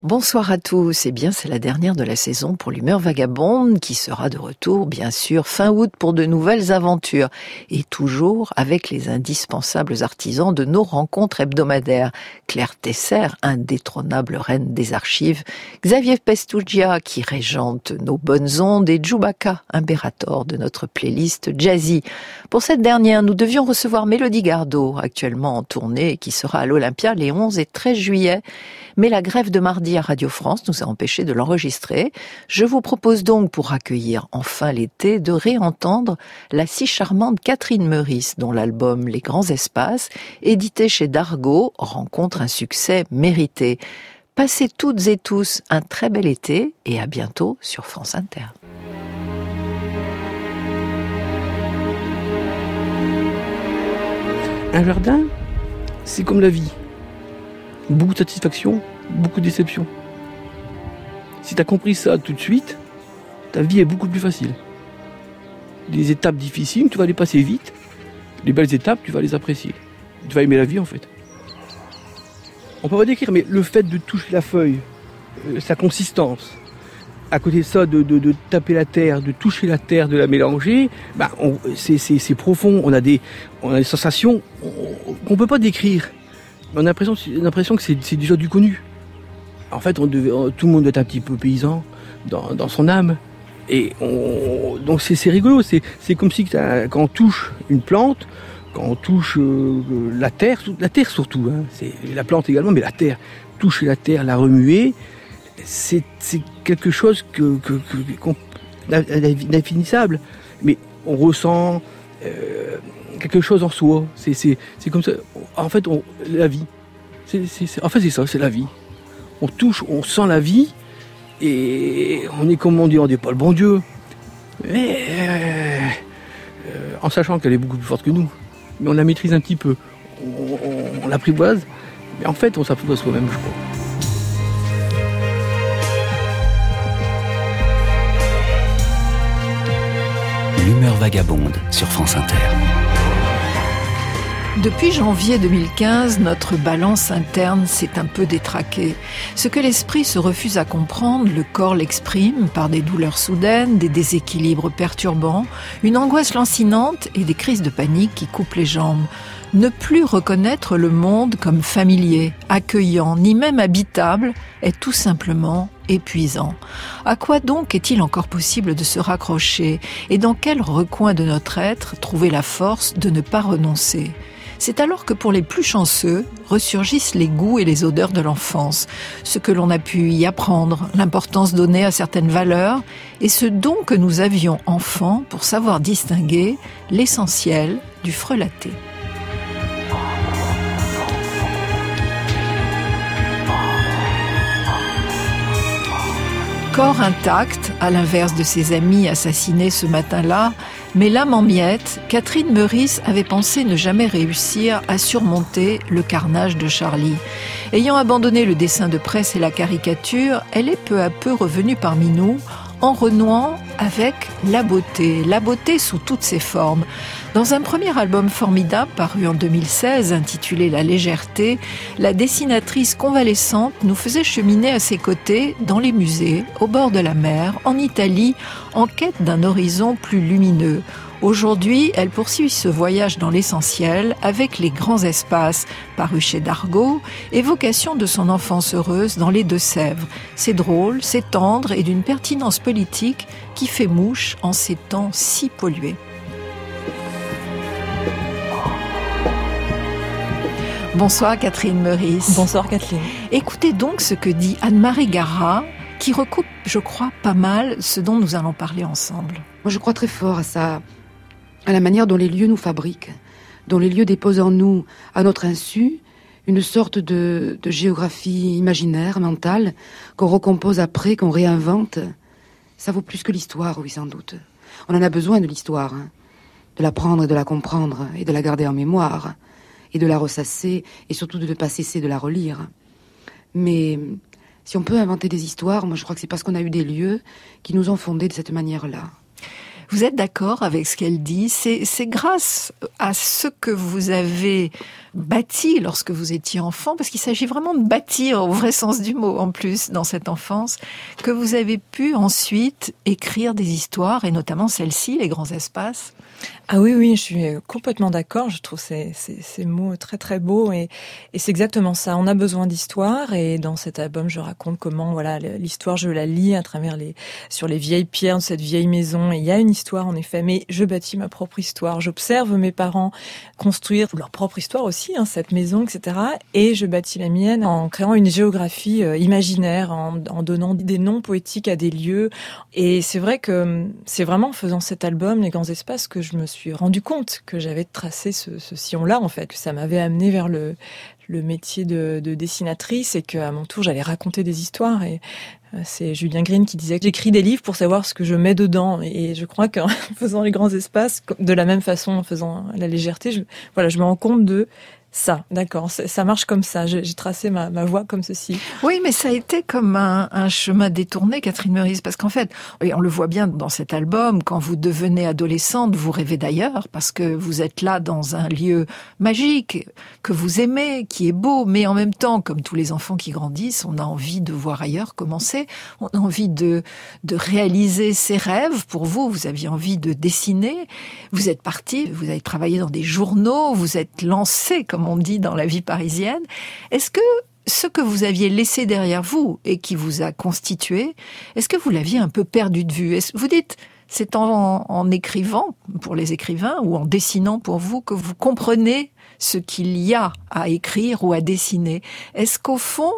Bonsoir à tous. Eh bien, c'est la dernière de la saison pour l'Humeur Vagabonde qui sera de retour, bien sûr, fin août pour de nouvelles aventures. Et toujours avec les indispensables artisans de nos rencontres hebdomadaires. Claire Tesser, indétrônable reine des archives. Xavier Pestugia qui régente nos bonnes ondes. Et Djoubaka, impérator de notre playlist jazzy. Pour cette dernière, nous devions recevoir Mélodie Gardot, actuellement en tournée, qui sera à l'Olympia les 11 et 13 juillet. Mais la grève de mardi à Radio France nous a empêché de l'enregistrer. Je vous propose donc, pour accueillir enfin l'été, de réentendre la si charmante Catherine Meurice, dont l'album Les Grands Espaces, édité chez Dargaud, rencontre un succès mérité. Passez toutes et tous un très bel été et à bientôt sur France Inter. Un jardin, c'est comme la vie. Beaucoup de satisfaction, beaucoup de déception. Si tu as compris ça tout de suite, ta vie est beaucoup plus facile. Les étapes difficiles, tu vas les passer vite. Les belles étapes, tu vas les apprécier. Tu vas aimer la vie en fait. On peut pas décrire, mais le fait de toucher la feuille, sa consistance, à côté de ça, de taper la terre, de toucher la terre, de la mélanger, c'est profond. On a des sensations qu'on peut pas décrire. On a l'impression que c'est déjà du connu. En fait, tout le monde doit être un petit peu paysan dans son âme. Et donc c'est rigolo. C'est comme si quand on touche une plante, quand on touche la terre surtout, hein, c'est la plante également, mais la terre, toucher la terre, la remuer, c'est quelque chose d'indéfinissable. Mais on ressent quelque chose en soi. C'est comme ça. En fait, la vie. C'est ça, c'est la vie. On touche, on sent la vie, et on est comme on dit, on n'est pas le bon Dieu. Mais en sachant qu'elle est beaucoup plus forte que nous. Mais on la maîtrise un petit peu. On l'apprivoise, mais en fait, on s'apprivoise soi-même, je crois. L'Humeur Vagabonde sur France Inter. Depuis janvier 2015, notre balance interne s'est un peu détraquée. Ce que l'esprit se refuse à comprendre, le corps l'exprime par des douleurs soudaines, des déséquilibres perturbants, une angoisse lancinante et des crises de panique qui coupent les jambes. Ne plus reconnaître le monde comme familier, accueillant, ni même habitable, est tout simplement épuisant. À quoi donc est-il encore possible de se raccrocher ? Et dans quel recoin de notre être trouver la force de ne pas renoncer ? C'est alors que pour les plus chanceux, ressurgissent les goûts et les odeurs de l'enfance, ce que l'on a pu y apprendre, l'importance donnée à certaines valeurs, et ce don que nous avions enfants pour savoir distinguer l'essentiel du frelaté. Corps intact, à l'inverse de ses amis assassinés ce matin-là, mais l'âme en miettes, Catherine Meurice avait pensé ne jamais réussir à surmonter le carnage de Charlie. Ayant abandonné le dessin de presse et la caricature, elle est peu à peu revenue parmi nous, en renouant avec la beauté sous toutes ses formes. Dans un premier album formidable paru en 2016, intitulé La légèreté, la dessinatrice convalescente nous faisait cheminer à ses côtés dans les musées, au bord de la mer, en Italie, en quête d'un horizon plus lumineux. Aujourd'hui, elle poursuit ce voyage dans l'essentiel avec Les Grands Espaces, paru chez Dargaud, évocation de son enfance heureuse dans les Deux-Sèvres. C'est drôle, c'est tendre et d'une pertinence politique qui fait mouche en ces temps si pollués. Bonsoir Catherine Meurice. Bonsoir Kathleen. Écoutez donc ce que dit Anne-Marie Garat, qui recoupe, je crois, pas mal ce dont nous allons parler ensemble. Moi, je crois très fort à ça, à la manière dont les lieux nous fabriquent, dont les lieux déposent en nous, à notre insu, une sorte de géographie imaginaire, mentale, qu'on recompose après, qu'on réinvente. Ça vaut plus que l'histoire, oui, sans doute. On en a besoin de l'histoire, hein, de la prendre et de la comprendre, et de la garder en mémoire, et de la ressasser, et surtout de ne pas cesser de la relire. Mais si on peut inventer des histoires, moi je crois que c'est parce qu'on a eu des lieux qui nous ont fondés de cette manière-là. Vous êtes d'accord avec ce qu'elle dit? C'est grâce à ce que vous avez bâti lorsque vous étiez enfant, parce qu'il s'agit vraiment de bâtir au vrai sens du mot en plus dans cette enfance, que vous avez pu ensuite écrire des histoires, et notamment celle-ci, Les Grands Espaces. Ah oui, je suis complètement d'accord. Je trouve ces mots très très beaux et c'est exactement ça. On a besoin d'histoire et dans cet album, je raconte comment l'histoire, je la lis à travers sur les vieilles pierres de cette vieille maison. Et il y a une histoire en effet, mais je bâtis ma propre histoire. J'observe mes parents construire leur propre histoire aussi, cette maison, etc. Et je bâtis la mienne en créant une géographie imaginaire, en donnant des noms poétiques à des lieux. Et c'est vrai que c'est vraiment en faisant cet album, Les Grands Espaces, que je me suis rendu compte que j'avais tracé ce sillon-là, en fait, que ça m'avait amené vers le métier de dessinatrice et qu'à mon tour, j'allais raconter des histoires. Et c'est Julien Green qui disait que j'écris des livres pour savoir ce que je mets dedans. Et je crois qu'en faisant Les Grands Espaces, de la même façon, en faisant La Légèreté, je me rends compte de ça, d'accord, ça marche comme ça. J'ai tracé ma voie comme ceci. Oui, mais ça a été comme un chemin détourné, Catherine Meurice, parce qu'en fait, et on le voit bien dans cet album, quand vous devenez adolescente, vous rêvez d'ailleurs, parce que vous êtes là dans un lieu magique, que vous aimez, qui est beau, mais en même temps, comme tous les enfants qui grandissent, on a envie de voir ailleurs commencer, on a envie de réaliser ses rêves. Pour vous, vous aviez envie de dessiner, vous êtes parti, vous avez travaillé dans des journaux, vous êtes lancé, comme on dit, dans la vie parisienne. Est-ce que ce que vous aviez laissé derrière vous et qui vous a constitué, est-ce que vous l'aviez un peu perdu de vue? Vous dites, c'est en écrivant pour les écrivains ou en dessinant pour vous que vous comprenez ce qu'il y a à écrire ou à dessiner. Est-ce qu'au fond,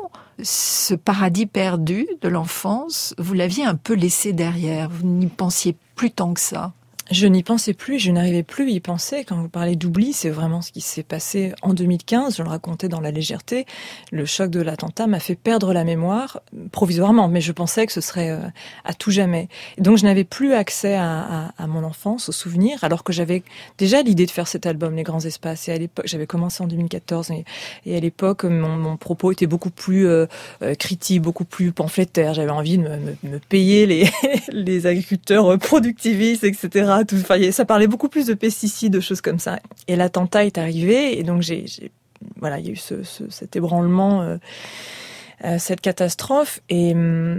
ce paradis perdu de l'enfance, vous l'aviez un peu laissé derrière? Vous n'y pensiez plus tant que ça? Je n'y pensais plus, je n'arrivais plus à y penser. Quand vous parlez d'oubli, c'est vraiment ce qui s'est passé en 2015. Je le racontais dans La Légèreté. Le choc de l'attentat m'a fait perdre la mémoire, provisoirement, mais je pensais que ce serait à tout jamais. Et donc je n'avais plus accès à mon enfance, aux souvenirs, alors que j'avais déjà l'idée de faire cet album, Les Grands Espaces. Et à l'époque, j'avais commencé en 2014, et à l'époque, mon propos était beaucoup plus critique, beaucoup plus pamphlétaire. J'avais envie de me payer les agriculteurs productivistes, etc. Ça parlait beaucoup plus de pesticides, de choses comme ça. Et l'attentat est arrivé, et donc il y a eu cet ébranlement, cette catastrophe. Et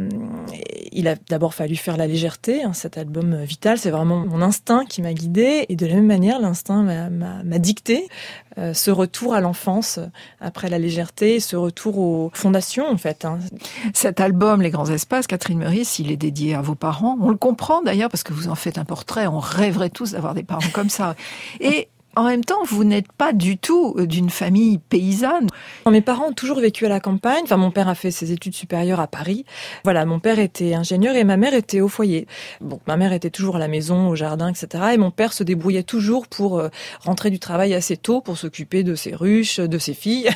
il a d'abord fallu faire La Légèreté, cet album vital. C'est vraiment mon instinct qui m'a guidée, et de la même manière, l'instinct m'a dicté ce retour à l'enfance après La Légèreté, ce retour aux fondations, en fait. Cet album, Les Grands Espaces, Catherine Meurice, il est dédié à vos parents. On le comprend d'ailleurs, parce que vous en faites un portrait. On rêverait tous d'avoir des parents comme ça. Et en même temps, vous n'êtes pas du tout d'une famille paysanne. Mes parents ont toujours vécu à la campagne. Enfin, mon père a fait ses études supérieures à Paris. Voilà, mon père était ingénieur et ma mère était au foyer. Bon, ma mère était toujours à la maison, au jardin, etc. Et mon père se débrouillait toujours pour rentrer du travail assez tôt pour s'occuper de ses ruches, de ses filles.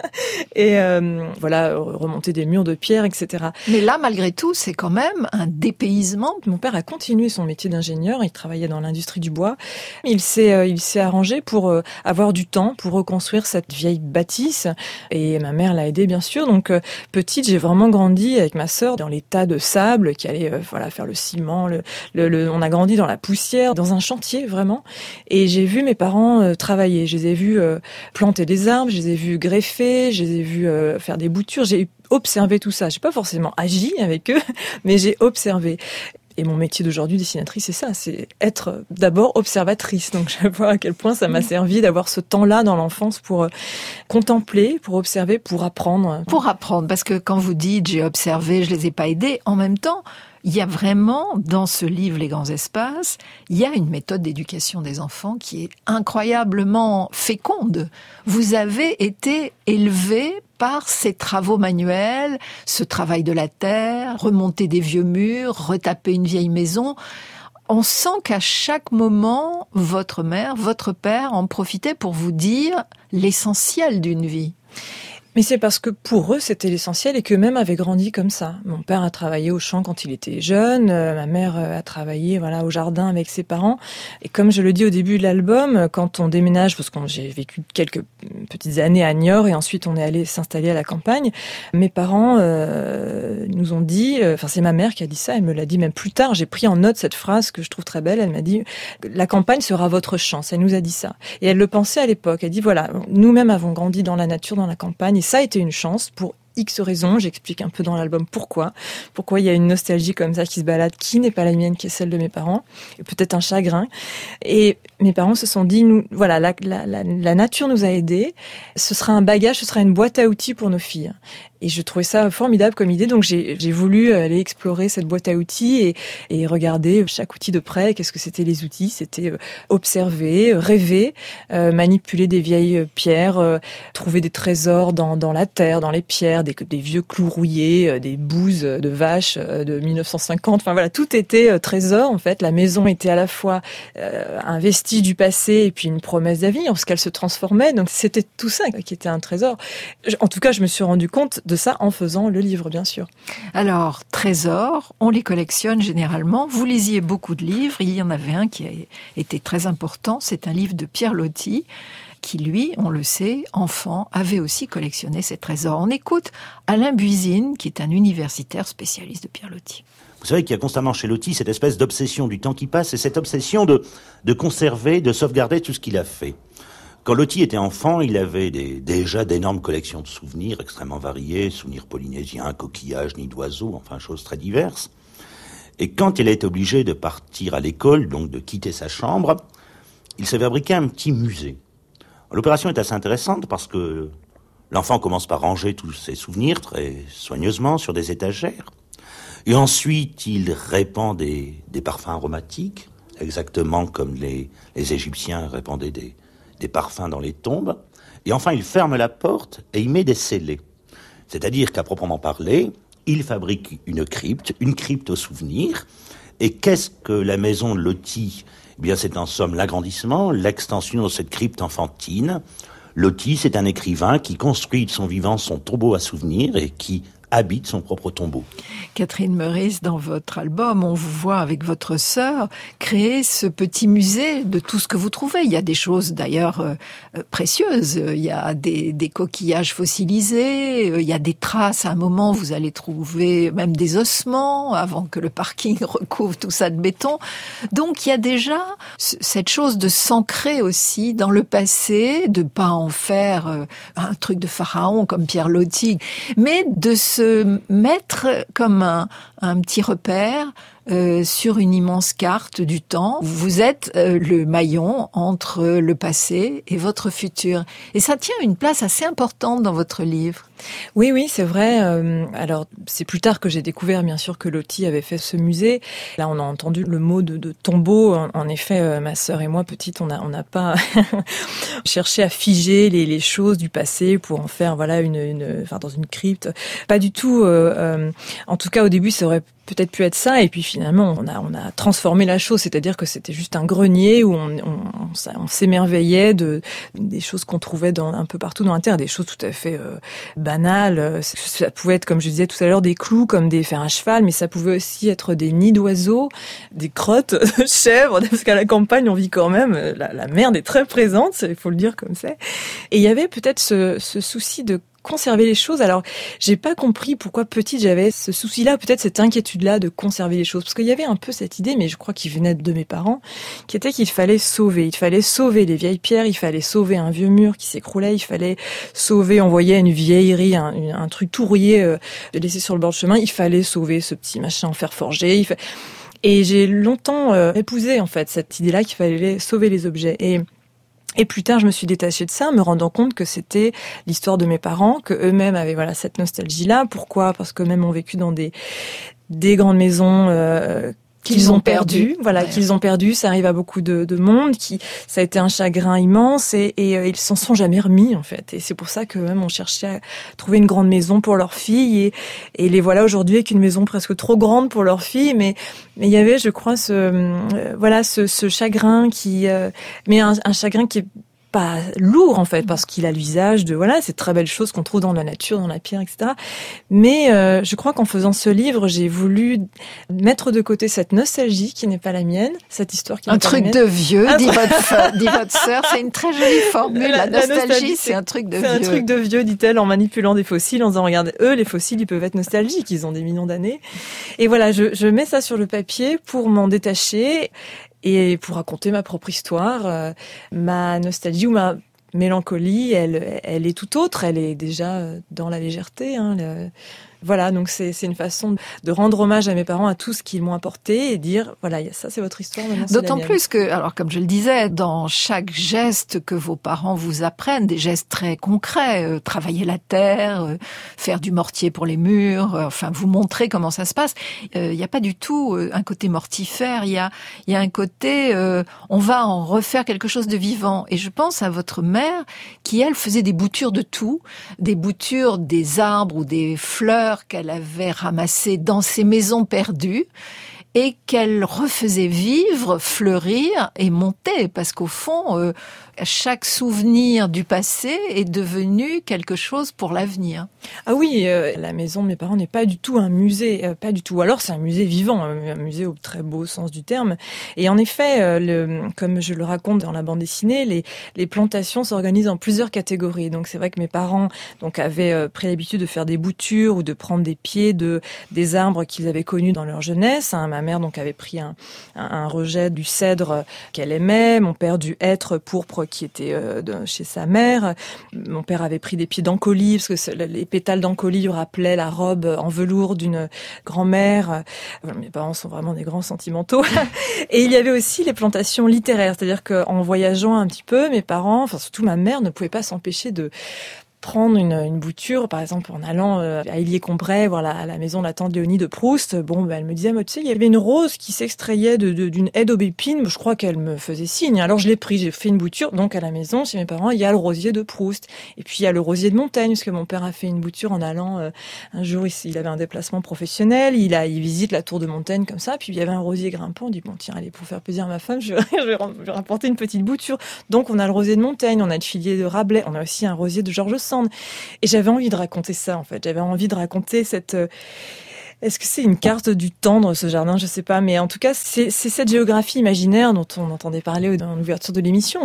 Et remonter des murs de pierre, etc. Mais là, malgré tout, c'est quand même un dépaysement. Mon père a continué son métier d'ingénieur. Il travaillait dans l'industrie du bois. Il s'est arrangé pour avoir du temps pour reconstruire cette vieille bâtisse, et ma mère l'a aidé bien sûr. Donc petite, j'ai vraiment grandi avec ma sœur dans les tas de sable qui allaient faire le ciment, on a grandi dans la poussière, dans un chantier vraiment, et j'ai vu mes parents travailler. Je les ai vus planter des arbres, je les ai vus greffer, je les ai vus faire des boutures. J'ai observé tout ça. J'ai pas forcément agi avec eux, mais j'ai observé. Et mon métier d'aujourd'hui, dessinatrice, c'est ça, c'est être d'abord observatrice. Donc je vois à quel point ça m'a servi d'avoir ce temps-là dans l'enfance pour contempler, pour observer, pour apprendre. Pour apprendre, parce que quand vous dites j'ai observé, je les ai pas aidés, en même temps, il y a vraiment, dans ce livre Les Grands Espaces, il y a une méthode d'éducation des enfants qui est incroyablement féconde. Vous avez été élevé par ces travaux manuels, ce travail de la terre, remonter des vieux murs, retaper une vieille maison. On sent qu'à chaque moment, votre mère, votre père en profitaient pour vous dire l'essentiel d'une vie. Mais c'est parce que pour eux, c'était l'essentiel et qu'eux-mêmes avaient grandi comme ça. Mon père a travaillé au champ quand il était jeune, ma mère a travaillé au jardin avec ses parents. Et comme je le dis au début de l'album, quand on déménage, parce que j'ai vécu quelques petites années à Niort et ensuite on est allé s'installer à la campagne, mes parents nous ont dit, c'est ma mère qui a dit ça, elle me l'a dit même plus tard, j'ai pris en note cette phrase que je trouve très belle, elle m'a dit « La campagne sera votre chance », elle nous a dit ça. Et elle le pensait à l'époque, elle dit voilà, nous-mêmes avons grandi dans la nature, dans la campagne, et ça a été une chance pour X raisons, j'explique un peu dans l'album pourquoi il y a une nostalgie comme ça qui se balade, qui n'est pas la mienne, qui est celle de mes parents, et peut-être un chagrin. Et mes parents se sont dit, la nature nous a aidés, ce sera un bagage, ce sera une boîte à outils pour nos filles. Et je trouvais ça formidable comme idée, donc j'ai voulu aller explorer cette boîte à outils et regarder chaque outil de près. Qu'est-ce que c'était les outils ? C'était observer, rêver, manipuler des vieilles pierres, trouver des trésors dans la terre, dans les pierres, des vieux clous rouillés, des bouses de vaches de 1950. Enfin voilà, tout était trésor en fait. La maison était à la fois un vestige du passé et puis une promesse d'avenir parce qu'elle se transformait. Donc c'était tout ça qui était un trésor. En tout cas, je me suis rendu compte de ça en faisant le livre, bien sûr. Alors, trésors, on les collectionne généralement. Vous lisiez beaucoup de livres. Il y en avait un qui a été très important. C'est un livre de Pierre Loti, qui, lui, on le sait, enfant, avait aussi collectionné ces trésors. On écoute Alain Buisine, qui est un universitaire spécialiste de Pierre Loti. Vous savez qu'il y a constamment chez Loti cette espèce d'obsession du temps qui passe et cette obsession de conserver, de sauvegarder tout ce qu'il a fait. Quand Loti était enfant, il avait déjà d'énormes collections de souvenirs extrêmement variés, souvenirs polynésiens, coquillages, nids d'oiseaux, enfin choses très diverses. Et quand il a été obligé de partir à l'école, donc de quitter sa chambre, il s'est fabriqué un petit musée. L'opération est assez intéressante parce que l'enfant commence par ranger tous ses souvenirs très soigneusement sur des étagères. Et ensuite, il répand des parfums aromatiques, exactement comme les Égyptiens répandaient des parfums dans les tombes. Et enfin, il ferme la porte et il met des scellés. C'est-à-dire qu'à proprement parler, il fabrique une crypte aux souvenirs. Et qu'est-ce que la maison de Loti ? Eh bien, c'est en somme l'agrandissement, l'extension de cette crypte enfantine. Loti, c'est un écrivain qui construit de son vivant son tombeau à souvenirs et qui habite son propre tombeau. Catherine Meurice, dans votre album, on vous voit avec votre sœur créer ce petit musée de tout ce que vous trouvez. Il y a des choses d'ailleurs précieuses. Il y a des coquillages fossilisés, il y a des traces. À un moment, vous allez trouver même des ossements avant que le parking recouvre tout ça de béton. Donc il y a déjà cette chose de s'ancrer aussi dans le passé, de pas en faire un truc de pharaon comme Pierre Loti, mais de se mettre comme un petit repère sur une immense carte du temps. Vous êtes le maillon entre le passé et votre futur. Et ça tient une place assez importante dans votre livre. Oui, c'est vrai. Alors, c'est plus tard que j'ai découvert, bien sûr, que Loti avait fait ce musée. Là, on a entendu le mot de tombeau. En effet, ma sœur et moi, petite, on n'a pas cherché à figer les choses du passé pour en faire, voilà, dans une crypte. Pas du tout. En tout cas, au début, ça aurait peut-être pu être ça, et puis finalement on a transformé la chose, c'est-à-dire que c'était juste un grenier où on s'émerveillait des choses qu'on trouvait un peu partout dans la terre, des choses tout à fait banales. Ça pouvait être, comme je disais tout à l'heure, des clous comme des fers à cheval, mais ça pouvait aussi être des nids d'oiseaux, des crottes de chèvres, parce qu'à la campagne on vit quand même, la merde est très présente, il faut le dire comme ça. Et il y avait peut-être ce souci de conserver les choses. Alors, j'ai pas compris pourquoi petite j'avais ce souci-là, peut-être cette inquiétude-là de conserver les choses. Parce qu'il y avait un peu cette idée, mais je crois qu'il venait de mes parents, qui était qu'il fallait sauver. Il fallait sauver les vieilles pierres, il fallait sauver un vieux mur qui s'écroulait, il fallait sauver, on voyait une vieillerie, un truc tout rouillé laissé sur le bord du chemin, il fallait sauver ce petit machin en fer forgé. Et j'ai longtemps épousé, en fait, cette idée-là qu'il fallait sauver les objets. Et plus tard, je me suis détachée de ça, me rendant compte que c'était l'histoire de mes parents, que eux-mêmes avaient cette nostalgie-là. Pourquoi ? Parce qu'eux-mêmes ont vécu dans des grandes maisons qu'ils ont perdues. Voilà, ouais. Qu'ils ont perdues. Ça arrive à beaucoup de monde. Ça a été un chagrin immense et ils s'en sont jamais remis en fait. Et c'est pour ça qu'eux-mêmes ont cherché à trouver une grande maison pour leur fille et les voilà aujourd'hui avec une maison presque trop grande pour leur fille. Mais il y avait, je crois, ce chagrin mais un chagrin qui est pas lourd en fait, parce qu'il a l'usage de ces très belles choses qu'on trouve dans la nature, dans la pierre, etc. Mais je crois qu'en faisant ce livre, j'ai voulu mettre de côté cette nostalgie qui n'est pas la mienne, cette histoire qui n'est pas la mienne. Un truc de vieux, dit votre sœur. C'est une très jolie formule. La nostalgie, c'est un truc de vieux. C'est un truc de vieux, dit-elle, en manipulant des fossiles, en disant regardez, eux, les fossiles, ils peuvent être nostalgiques, ils ont des millions d'années. Et voilà, je mets ça sur le papier pour m'en détacher. Et pour raconter ma propre histoire, ma nostalgie ou ma mélancolie, elle est tout autre. Elle est déjà dans la légèreté. Voilà, donc c'est une façon de rendre hommage à mes parents, à tout ce qu'ils m'ont apporté et dire, voilà, ça c'est votre histoire, maintenant c'est la mienne. D'autant plus que, alors comme je le disais, dans chaque geste que vos parents vous apprennent, des gestes très concrets, travailler la terre, faire du mortier pour les murs, enfin vous montrer comment ça se passe, il n'y a pas du tout un côté mortifère, il y a un côté, on va en refaire quelque chose de vivant. Et je pense à votre mère qui, elle, faisait des boutures de tout, des boutures des arbres ou des fleurs qu'elle avait ramassées dans ses maisons perdues et qu'elle refaisait vivre, fleurir et monter, parce qu'au fond, chaque souvenir du passé est devenu quelque chose pour l'avenir. Ah oui, la maison de mes parents n'est pas du tout un musée, pas du tout. Alors c'est un musée vivant, un musée au très beau sens du terme. Et en effet, comme je le raconte dans la bande dessinée, les plantations s'organisent en plusieurs catégories. Donc c'est vrai que mes parents avaient pris l'habitude de faire des boutures ou de prendre des pieds des arbres qu'ils avaient connus dans leur jeunesse. Ma mère avait pris un rejet du cèdre qu'elle aimait, mon père du hêtre pourpre qui était chez sa mère. Mon père avait pris des pieds d'encolie, parce que les pétales d'encolie rappelaient la robe en velours d'une grand-mère. Mes parents sont vraiment des grands sentimentaux. Et il y avait aussi les plantations littéraires, c'est-à-dire qu'en voyageant un petit peu, mes parents, enfin surtout ma mère, ne pouvaient pas s'empêcher de prendre une bouture, par exemple en allant à Illiers-Combray, voir la maison de la tante Léonie de Proust. Elle me disait, tu sais, il y avait une rose qui s'extrayait d'une haie d'aubépine. Je crois qu'elle me faisait signe. Alors je l'ai pris, j'ai fait une bouture. Donc à la maison, chez mes parents, il y a le rosier de Proust. Et puis il y a le rosier de Montaigne, parce que mon père a fait une bouture en allant. Un jour, il avait un déplacement professionnel. Il visite la tour de Montaigne comme ça. Puis il y avait un rosier grimpant. On dit, bon tiens, allez, pour faire plaisir à ma femme, je vais rapporter une petite bouture. Donc on a le rosier de Montaigne, on a le filier de Rabelais, on a aussi un rosier de Georges Sand. Et j'avais envie de raconter ça, en fait. J'avais envie de raconter cette... Est-ce que c'est une carte du tendre, ce jardin? Je sais pas. Mais en tout cas, c'est cette géographie imaginaire dont on entendait parler dans l'ouverture de l'émission.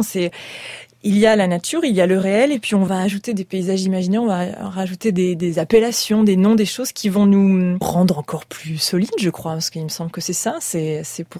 Il y a la nature, il y a le réel, et puis on va ajouter des paysages imaginaires, on va rajouter des appellations, des noms, des choses qui vont nous rendre encore plus solides, je crois. Parce qu'il me semble que c'est ça. C'est pour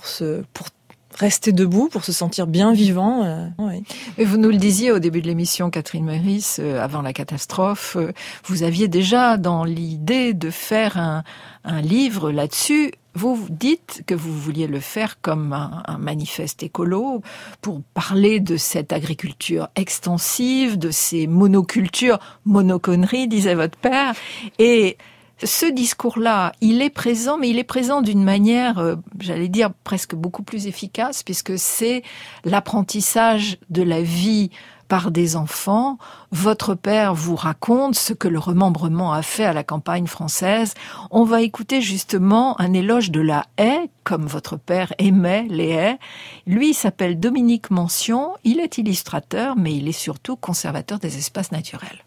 rester debout, pour se sentir bien vivant. Oui. Mais vous nous le disiez au début de l'émission, Catherine Meurice, avant la catastrophe, vous aviez déjà dans l'idée de faire un livre là-dessus. Vous dites que vous vouliez le faire comme un manifeste écolo pour parler de cette agriculture extensive, de ces monocultures, monoconneries, disait votre père, et ce discours-là, il est présent, mais il est présent d'une manière, j'allais dire, presque beaucoup plus efficace, puisque c'est l'apprentissage de la vie par des enfants. Votre père vous raconte ce que le remembrement a fait à la campagne française. On va écouter justement un éloge de la haie, comme votre père aimait les haies. Lui, il s'appelle Dominique Mention, il est illustrateur, mais il est surtout conservateur des espaces naturels.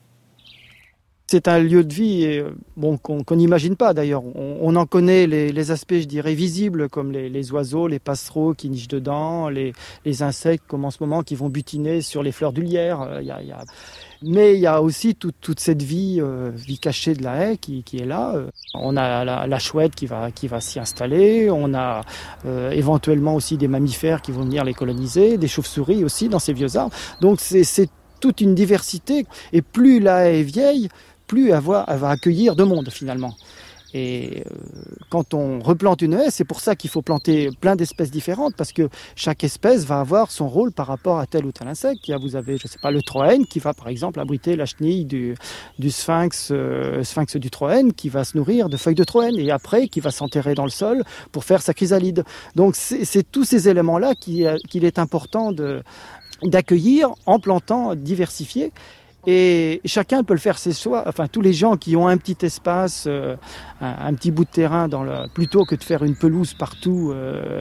C'est un lieu de vie qu'on n'imagine pas d'ailleurs. On en connaît les aspects, je dirais, visibles, comme les oiseaux, les passereaux qui nichent dedans, les insectes comme en ce moment qui vont butiner sur les fleurs du lierre. Mais il y a aussi toute cette vie cachée de la haie qui est là. On a la chouette qui va s'y installer. On a éventuellement aussi des mammifères qui vont venir les coloniser, des chauves-souris aussi dans ces vieux arbres. Donc c'est toute une diversité. Et plus la haie est vieille, plus elle va accueillir de monde finalement. Et quand on replante une haie, c'est pour ça qu'il faut planter plein d'espèces différentes, parce que chaque espèce va avoir son rôle par rapport à tel ou tel insecte. Vous avez, je sais pas, le troène qui va par exemple abriter la chenille du sphinx du troène, qui va se nourrir de feuilles de troène, et après qui va s'enterrer dans le sol pour faire sa chrysalide. Donc c'est tous ces éléments-là qu'il est important d'accueillir en plantant diversifié. Et chacun peut le faire chez soi. Enfin, tous les gens qui ont un petit espace, un petit bout de terrain plutôt que de faire une pelouse partout,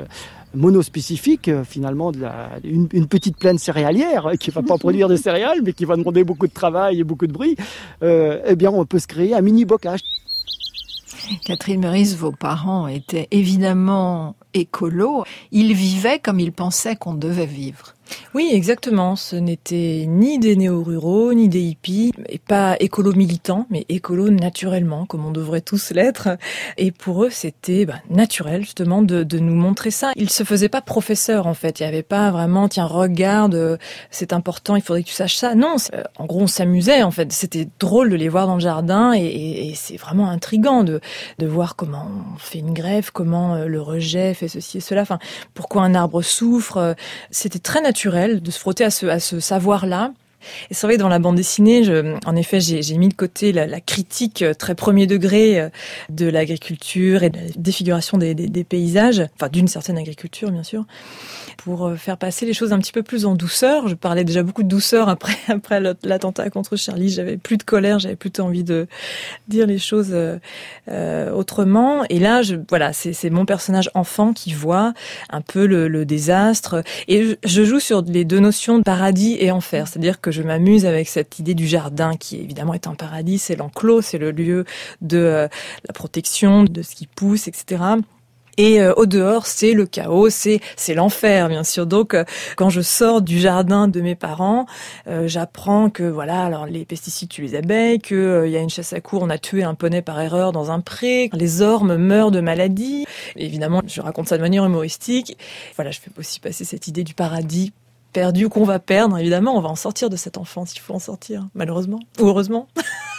monospécifique, finalement, une petite plaine céréalière qui ne va pas produire de céréales, mais qui va demander beaucoup de travail et beaucoup de bruit, eh bien, on peut se créer un mini-bocage. Catherine Meurice, vos parents étaient évidemment écolos. Ils vivaient comme ils pensaient qu'on devait vivre. Oui, exactement. Ce n'étaient ni des néo-ruraux, ni des hippies, et pas écolo-militants, mais écolos naturellement, comme on devrait tous l'être. Et pour eux, c'était naturel, justement, de nous montrer ça. Ils se faisaient pas professeurs, en fait. Il y avait pas vraiment, tiens, regarde, c'est important, il faudrait que tu saches ça. Non, en gros, on s'amusait, en fait. C'était drôle de les voir dans le jardin, et c'est vraiment intriguant de voir comment on fait une greffe, comment le rejet fait ceci et cela. Enfin, pourquoi un arbre souffre. C'était très naturel de se frotter à ce savoir-là. Et c'est vrai, dans la bande dessinée, en effet, j'ai mis de côté la critique très premier degré de l'agriculture et de la défiguration des paysages, enfin d'une certaine agriculture, bien sûr, pour faire passer les choses un petit peu plus en douceur. Je parlais déjà beaucoup de douceur après l'attentat contre Charlie. J'avais plus de colère, j'avais plutôt envie de dire les choses autrement. Et là, voilà, c'est mon personnage enfant qui voit un peu le désastre. Et je joue sur les deux notions de paradis et enfer, c'est-à-dire que je m'amuse avec cette idée du jardin qui évidemment est un paradis, c'est l'enclos, c'est le lieu de la protection, de ce qui pousse, etc. Et au dehors, c'est le chaos, c'est l'enfer, bien sûr. Donc, quand je sors du jardin de mes parents, j'apprends que voilà, alors les pesticides tuent les abeilles, que il y a une chasse à courre, on a tué un poney par erreur dans un pré, les ormes meurent de maladies. Et évidemment, je raconte ça de manière humoristique. Voilà, je fais aussi passer cette idée du paradis perdu qu'on va perdre. Évidemment, on va en sortir de cette enfance, il faut en sortir, malheureusement ou heureusement.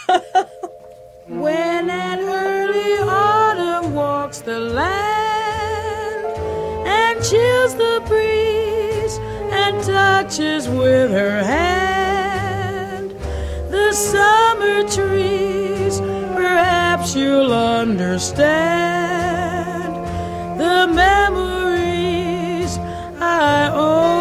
When an early autumn walks the land and chills the breeze and touches with her hand the summer trees, perhaps you'll understand the memories I own.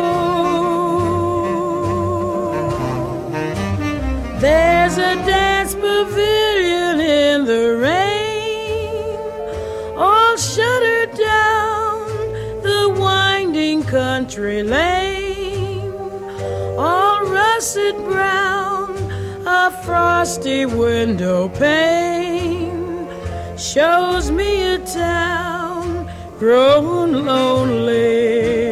There's a dance pavilion in the rain, all shuttered down the winding country lane, all russet brown, a frosty window pane shows me a town grown lonely.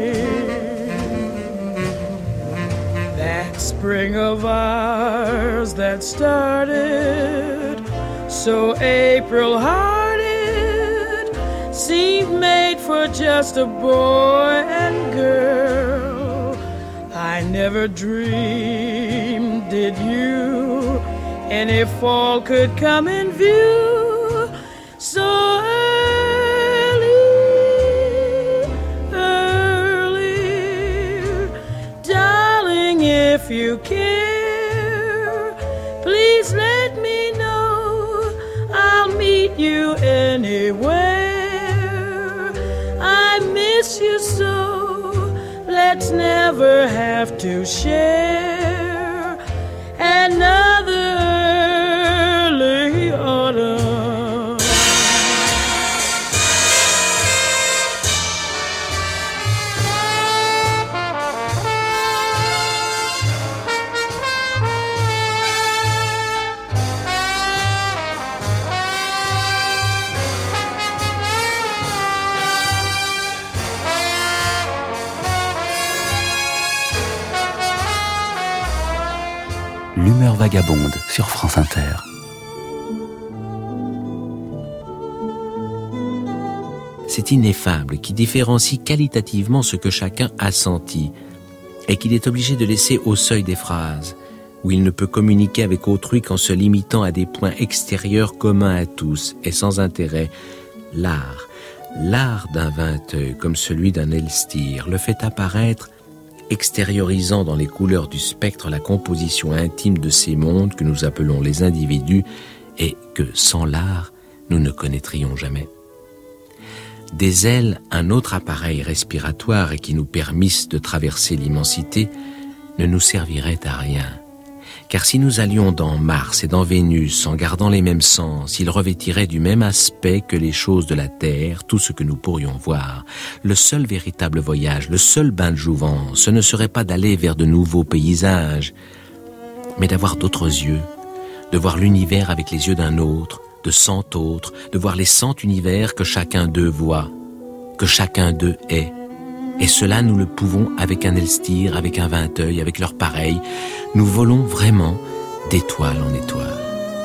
That spring of ours that started so April-hearted seemed made for just a boy and girl. I never dreamed, did you, any fall could come in view so early, darling, if you care, please let me know, I'll meet you anywhere. I miss you so, let's never have to share another early autumn. L'humeur vagabonde sur France Inter. C'est ineffable qui différencie qualitativement ce que chacun a senti et qu'il est obligé de laisser au seuil des phrases, où il ne peut communiquer avec autrui qu'en se limitant à des points extérieurs communs à tous et sans intérêt. L'art d'un Vinteuil comme celui d'un Elstir le fait apparaître extériorisant dans les couleurs du spectre la composition intime de ces mondes que nous appelons les individus et que, sans l'art, nous ne connaîtrions jamais. Des ailes, un autre appareil respiratoire et qui nous permisse de traverser l'immensité, ne nous servirait à rien, Car si nous allions dans Mars et dans Vénus en gardant les mêmes sens, ils revêtiraient du même aspect que les choses de la Terre, tout ce que nous pourrions voir. Le seul véritable voyage, le seul bain de jouvence, ce ne serait pas d'aller vers de nouveaux paysages, mais d'avoir d'autres yeux, de voir l'univers avec les yeux d'un autre, de 100 autres, de voir les 100 univers que chacun d'eux voit, que chacun d'eux est. Et cela, nous le pouvons avec un Elstir, avec un Vinteuil, avec leur pareil. Nous volons vraiment d'étoile en étoile.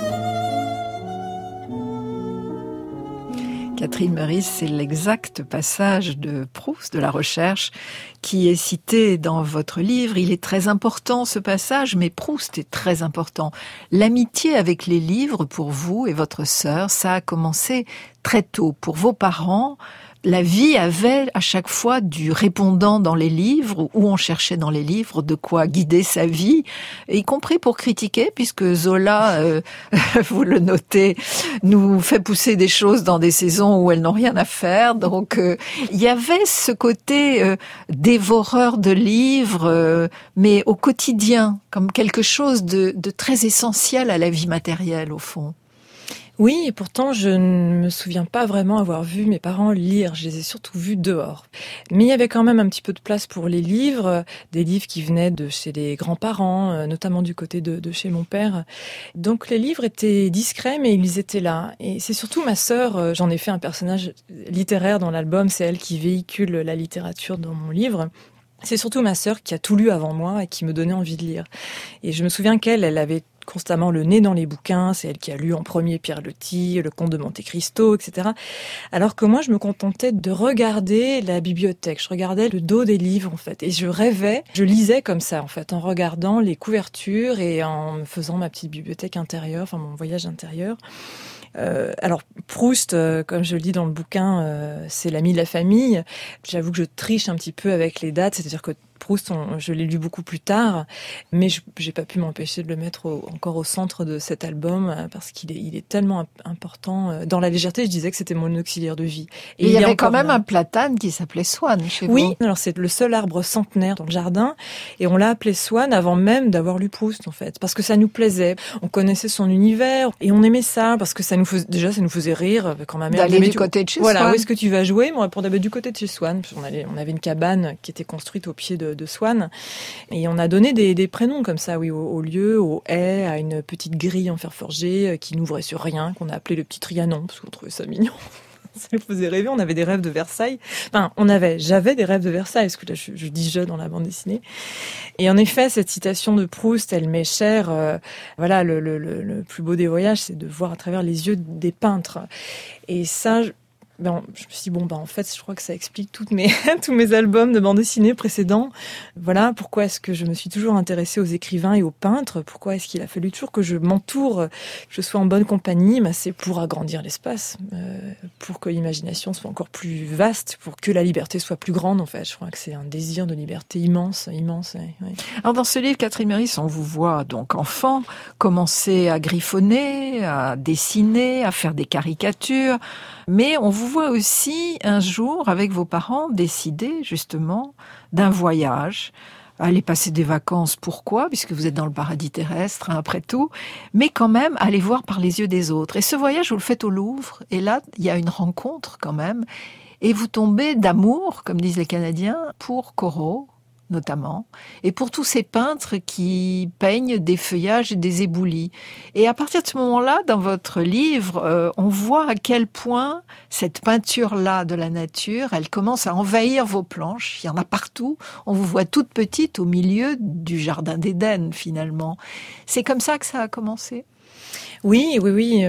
Catherine Meurice, c'est l'exact passage de Proust, de la recherche, qui est cité dans votre livre. Il est très important, ce passage, mais Proust est très important. L'amitié avec les livres, pour vous et votre sœur, ça a commencé très tôt. Pour vos parents, la vie avait à chaque fois du répondant dans les livres, où on cherchait dans les livres de quoi guider sa vie, y compris pour critiquer, puisque Zola, vous le notez, nous fait pousser des choses dans des saisons où elles n'ont rien à faire. Donc il y avait ce côté dévoreur de livres, mais au quotidien, comme quelque chose de très essentiel à la vie matérielle, au fond. Oui, et pourtant, je ne me souviens pas vraiment avoir vu mes parents lire. Je les ai surtout vus dehors. Mais il y avait quand même un petit peu de place pour les livres, des livres qui venaient de chez les grands-parents, notamment du côté de chez mon père. Donc les livres étaient discrets, mais ils étaient là. Et c'est surtout ma sœur, j'en ai fait un personnage littéraire dans l'album, c'est elle qui véhicule la littérature dans mon livre. C'est surtout ma sœur qui a tout lu avant moi et qui me donnait envie de lire. Et je me souviens qu'elle avait constamment le nez dans les bouquins, c'est elle qui a lu en premier Pierre Loti, Le Comte de Monte Cristo, etc. Alors que moi, je me contentais de regarder la bibliothèque, je regardais le dos des livres, en fait, et je rêvais, je lisais comme ça, en fait, en regardant les couvertures et en me faisant ma petite bibliothèque intérieure, enfin mon voyage intérieur. Alors Proust, comme je le dis dans le bouquin, c'est l'ami de la famille. J'avoue que je triche un petit peu avec les dates, c'est-à-dire que Proust, je l'ai lu beaucoup plus tard, mais j'ai pas pu m'empêcher de le mettre encore au centre de cet album parce qu'il est tellement important. Dans La légèreté, je disais que c'était mon auxiliaire de vie. Et il y avait quand même un platane qui s'appelait Swann chez vous. Oui, alors c'est le seul arbre centenaire dans le jardin, et on l'a appelé Swann avant même d'avoir lu Proust, en fait, parce que ça nous plaisait. On connaissait son univers et on aimait ça parce que ça nous faisait rire quand ma mère d'aller du côté de chez Swann. Voilà, où est-ce que tu vas jouer? Moi, on répondait du côté de chez Swann. On avait une cabane qui était construite au pied de Swann, et on a donné des prénoms comme ça, oui, au lieu, au haies, à une petite grille en fer forgé qui n'ouvrait sur rien, qu'on a appelé le petit Trianon parce qu'on trouvait ça mignon. Ça nous faisait rêver. On avait des rêves de Versailles. Enfin, j'avais des rêves de Versailles, parce que là, je dis jeune dans la bande dessinée. Et en effet, cette citation de Proust, elle m'est chère. Voilà, le plus beau des voyages, c'est de voir à travers les yeux des peintres. Et ça, je me suis dit, en fait, je crois que ça explique tous mes albums de bande dessinée précédents. Voilà, pourquoi est-ce que je me suis toujours intéressée aux écrivains et aux peintres? Pourquoi est-ce qu'il a fallu toujours que je m'entoure, que je sois en bonne compagnie? C'est pour agrandir l'espace, pour que l'imagination soit encore plus vaste, pour que la liberté soit plus grande, en fait. Je crois que c'est un désir de liberté immense. Ouais. Alors, dans ce livre, Catherine Meurice, on vous voit donc enfant commencer à griffonner, à dessiner, à faire des caricatures, mais on vous voit aussi un jour, avec vos parents, décider justement d'un voyage, aller passer des vacances. Pourquoi? Puisque vous êtes dans le paradis terrestre, après tout, mais quand même aller voir par les yeux des autres. Et ce voyage, vous le faites au Louvre, et là, il y a une rencontre quand même, et vous tombez d'amour, comme disent les Canadiens, pour Corot, notamment, et pour tous ces peintres qui peignent des feuillages et des éboulis. Et à partir de ce moment-là, dans votre livre, on voit à quel point cette peinture-là de la nature, elle commence à envahir vos planches. Il y en a partout. On vous voit toute petite au milieu du jardin d'Éden, finalement. C'est comme ça que ça a commencé? Oui.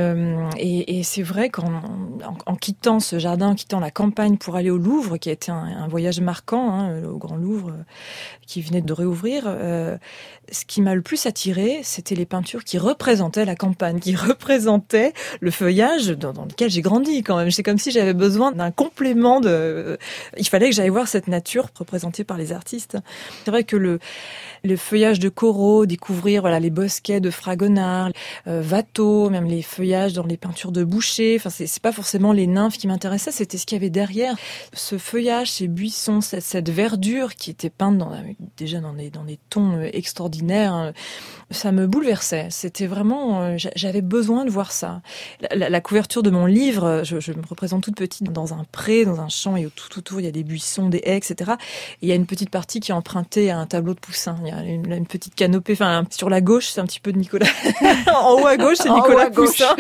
Et c'est vrai qu'en quittant ce jardin, en quittant la campagne pour aller au Louvre, qui a été un voyage marquant, au Grand Louvre, qui venait de réouvrir, ce qui m'a le plus attiré, c'était les peintures qui représentaient la campagne, qui représentaient le feuillage dans lequel j'ai grandi quand même. C'est comme si j'avais besoin d'un complément il fallait que j'aille voir cette nature représentée par les artistes. C'est vrai que le feuillage de Corot, découvrir les bosquets de Fragonard, Watteau, oiseaux, même les feuillages dans les peintures de Boucher. Enfin, c'est pas forcément les nymphes qui m'intéressaient, c'était ce qu'il y avait derrière. Ce feuillage, ces buissons, cette verdure qui était peinte déjà dans des tons extraordinaires, ça me bouleversait. C'était vraiment, j'avais besoin de voir ça. La couverture de mon livre, je me représente toute petite dans un pré, dans un champ, et tout autour il y a des buissons, des haies, etc. Et il y a une petite partie qui est empruntée à un tableau de Poussin. Il y a une petite canopée, enfin sur la gauche c'est un petit peu de Nicolas. En haut à gauche c'est Nicolas Poussin.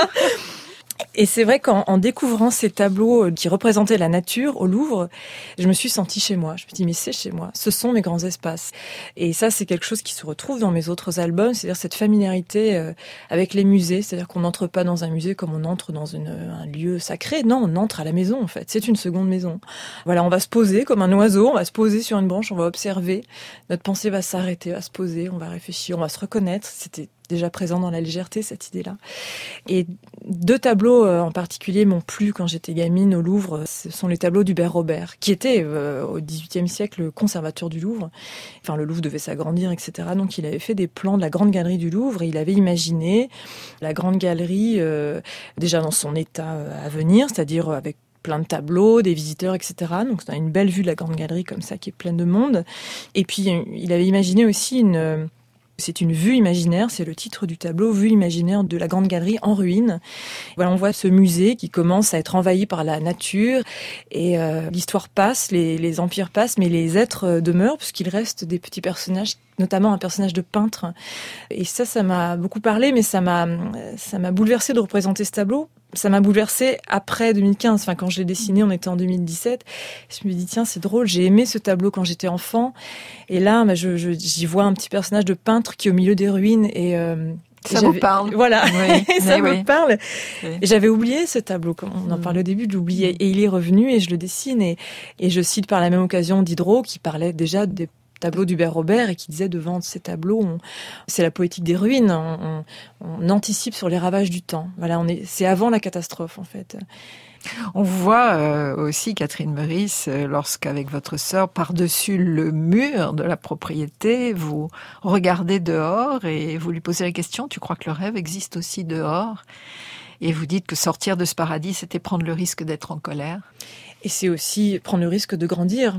Et c'est vrai qu'en découvrant ces tableaux qui représentaient la nature au Louvre, je me suis sentie chez moi. Je me dis, mais c'est chez moi. Ce sont mes grands espaces. Et ça, c'est quelque chose qui se retrouve dans mes autres albums, c'est-à-dire cette familiarité avec les musées. C'est-à-dire qu'on n'entre pas dans un musée comme on entre dans un lieu sacré. Non, on entre à la maison, en fait. C'est une seconde maison. Voilà, on va se poser comme un oiseau, on va se poser sur une branche, on va observer. Notre pensée va s'arrêter, va se poser, on va réfléchir, on va se reconnaître. C'était déjà présent dans la légèreté, cette idée-là. Et 2 tableaux en particulier m'ont plu quand j'étais gamine au Louvre. Ce sont les tableaux d'Hubert Robert, qui était au XVIIIe siècle conservateur du Louvre. Enfin, le Louvre devait s'agrandir, etc. Donc, il avait fait des plans de la Grande Galerie du Louvre et il avait imaginé la Grande Galerie déjà dans son état à venir, c'est-à-dire avec plein de tableaux, des visiteurs, etc. Donc, on a une belle vue de la Grande Galerie comme ça, qui est pleine de monde. Et puis, il avait imaginé aussi c'est une vue imaginaire, c'est le titre du tableau, vue imaginaire de la Grande Galerie en ruine. Voilà, on voit ce musée qui commence à être envahi par la nature et l'histoire passe, les empires passent, mais les êtres demeurent puisqu'il reste des petits personnages, notamment un personnage de peintre. Et ça m'a beaucoup parlé, mais ça m'a bouleversée de représenter ce tableau. Ça m'a bouleversée après 2015. Enfin, quand je l'ai dessiné, on était en 2017. Je me dis, tiens, c'est drôle, j'ai aimé ce tableau quand j'étais enfant. Et là, j'y vois un petit personnage de peintre qui est au milieu des ruines et ça vous parle. Voilà, oui, ça me parle. Oui. Et j'avais oublié ce tableau, comme on en parlait au début, je l'oubliais. Et il est revenu et je le dessine. Et je cite par la même occasion Diderot, qui parlait déjà des tableau d'Hubert Robert et qui disait devant ces tableaux, c'est la poétique des ruines, on anticipe sur les ravages du temps. Voilà, c'est avant la catastrophe en fait. On voit aussi, Catherine Meurice, lorsqu'avec votre sœur, par-dessus le mur de la propriété, vous regardez dehors et vous lui posez la question, tu crois que le rêve existe aussi dehors ? Et vous dites que sortir de ce paradis, c'était prendre le risque d'être en colère. Et c'est aussi prendre le risque de grandir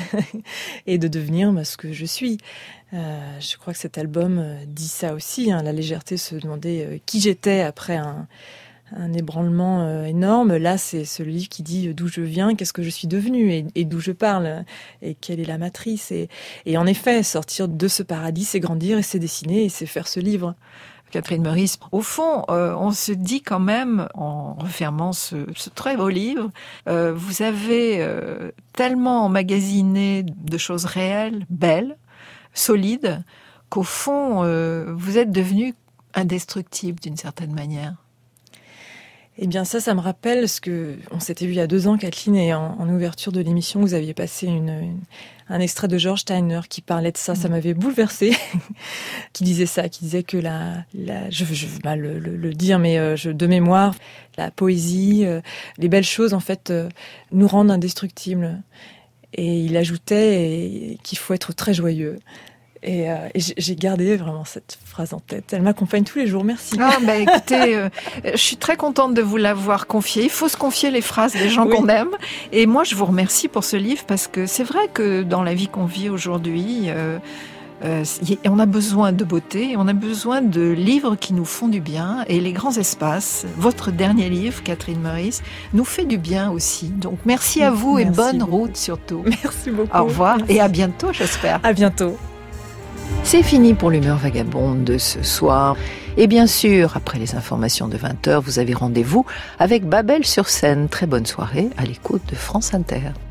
et de devenir ce que je suis. Je crois que cet album dit ça aussi. La légèreté, se demander qui j'étais après un ébranlement énorme. Là, c'est ce livre qui dit d'où je viens, qu'est-ce que je suis devenue et d'où je parle et quelle est la matrice. Et en effet, sortir de ce paradis, c'est grandir et c'est dessiner et c'est faire ce livre. Catherine Meurice, au fond, on se dit quand même, en refermant ce très beau livre, vous avez tellement emmagasiné de choses réelles, belles, solides, qu'au fond, vous êtes devenu indestructible d'une certaine manière. Eh bien ça me rappelle ce que on s'était vu il y a 2 ans, Kathleen, et en ouverture de l'émission, vous aviez passé un extrait de George Steiner qui parlait de ça. Ça m'avait bouleversée, qui disait que je veux mal le dire, mais de mémoire, la poésie, les belles choses en fait nous rendent indestructibles. Et il ajoutait qu'il faut être très joyeux. Et j'ai gardé vraiment cette phrase en tête. Elle m'accompagne tous les jours. Merci. Écoutez, je suis très contente de vous l'avoir confiée. Il faut se confier les phrases des gens qu'on aime. Et moi, je vous remercie pour ce livre parce que c'est vrai que dans la vie qu'on vit aujourd'hui, on a besoin de beauté, on a besoin de livres qui nous font du bien. Et les grands espaces, votre dernier livre, Catherine Meurice, nous fait du bien aussi. Donc merci à vous et bonne route surtout. Merci beaucoup. Au revoir et à bientôt, j'espère. À bientôt. C'est fini pour l'humeur vagabonde de ce soir. Et bien sûr, après les informations de 20h, vous avez rendez-vous avec Babel sur scène. Très bonne soirée à l'écoute de France Inter.